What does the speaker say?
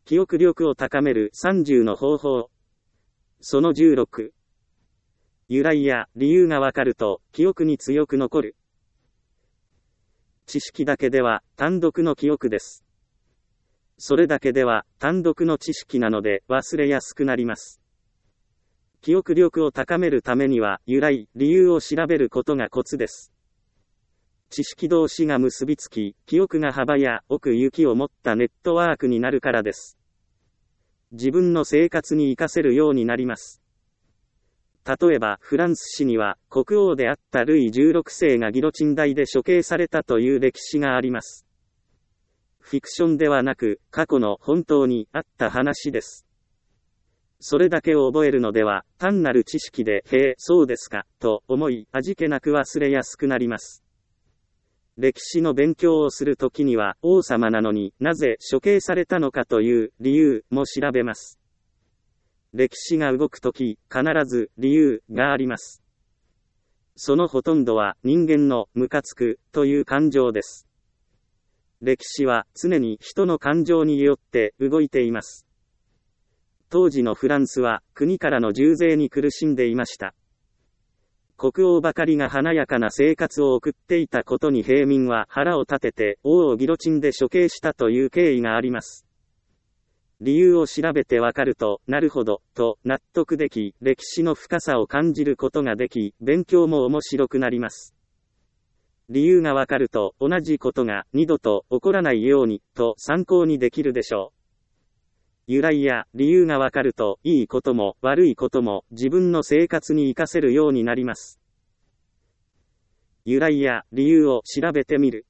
記憶力を高める30の方法。その16。由来や理由がわかると、記憶に強く残る。知識だけでは、単独の記憶です。それだけでは、単独の知識なので、忘れやすくなります。記憶力を高めるためには、由来、理由を調べることがコツです。知識同士が結びつき、記憶が幅や奥行きを持ったネットワークになるからです。自分の生活に活かせるようになります。例えば、フランス史には、国王であったルイ16世がギロチン台で処刑されたという歴史があります。フィクションではなく、過去の本当にあった話です。それだけを覚えるのでは、単なる知識で、へえ、そうですか、と思い、味気なく忘れやすくなります。歴史の勉強をするときには、王様なのになぜ処刑されたのかという理由も調べます。歴史が動くとき、必ず理由があります。そのほとんどは人間のムカつくという感情です。歴史は常に人の感情によって動いています。当時のフランスは国からの重税に苦しんでいました。国王ばかりが華やかな生活を送っていたことに平民は腹を立てて王をギロチンで処刑したという経緯があります。理由を調べてわかると、なるほど、と納得でき、歴史の深さを感じることができ、勉強も面白くなります。理由がわかると、同じことが二度と起こらないように、と参考にできるでしょう。由来や理由がわかると、いいことも悪いことも自分の生活に活かせるようになります。由来や理由を調べてみる。